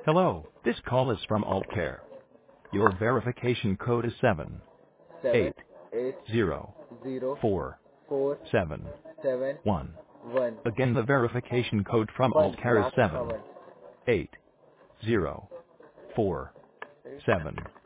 Hello, this call is from AltCare. Your verification code is seven seven eight eight zero zero four four seven seven one. one. Again, the verification code from One. AltCare is Last seven one. eight zero four seven